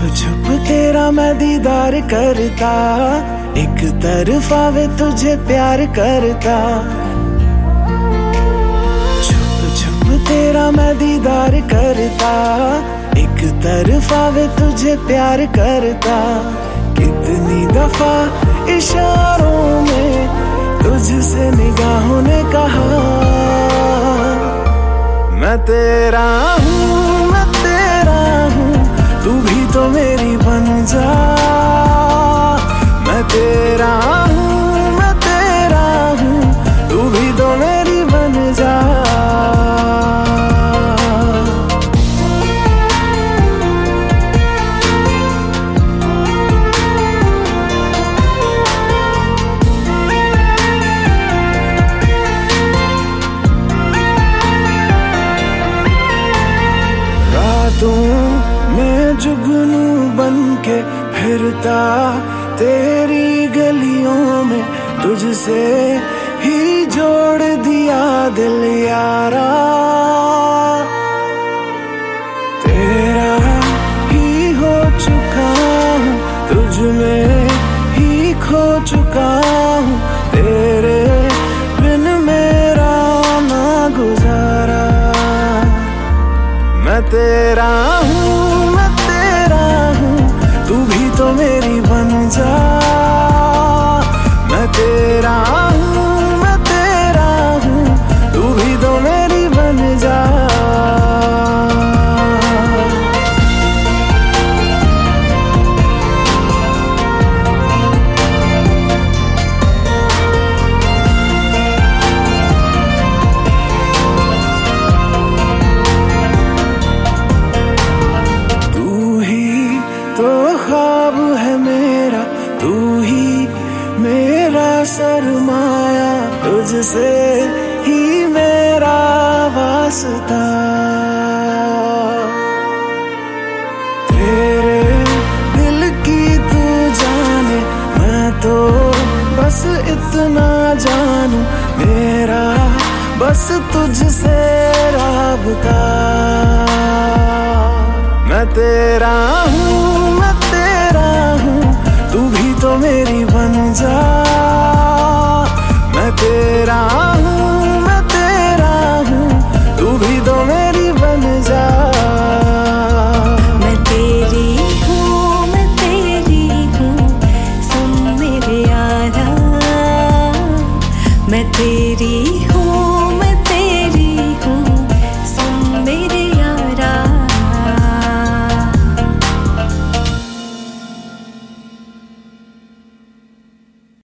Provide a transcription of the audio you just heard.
छुप तेरा मैं दीदार करता, एक तरफा वे तुझे प्यार करता। छुप छुप तेरा मैं दीदार करता, एक तरफा वे तुझे प्यार करता। कितनी दफा इशारों में तुझसे निगाहों ने कहा, मैं तेरा हूँ, मैं तेरा हूँ, तू भी तो मेरी बन जा। मैं तेरा हूँ, मैं तेरा हूँ, तू भी तो मेरी बन जा। मैं जुगनू बनके फिरता तेरी गलियों में, तुझसे ही जोड़ दिया दिल यारा। तेरा ही हो चुका हूँ, तुझ में ही खो चुका हूँ, तेरे बिन मेरा ना गुजारा। मैं तेरा हूँ, मैं तेरा हूँ, तू भी तो मेरी बन जा। मैं तेरा हूँ, मैं तेरा हूँ, तू भी तो मेरी बन जा। तो ख्वाब है मेरा, तू ही मेरा सरमाया, तुझसे ही मेरा वास्ता। तेरे दिल की तू जाने, मैं तो बस इतना जानूं, मेरा बस तुझसे राबता। मैं तेरा हूँ, मैं तेरा हूँ, तू भी तो मेरी बन जा। मैं तेरा हूँ, मैं तेरा हूँ, तू भी तो मेरी बन जा। मैं तेरी हूँ, मैं तेरी हूँ, सुन मेरे यारा। मैं तेरी हूँ,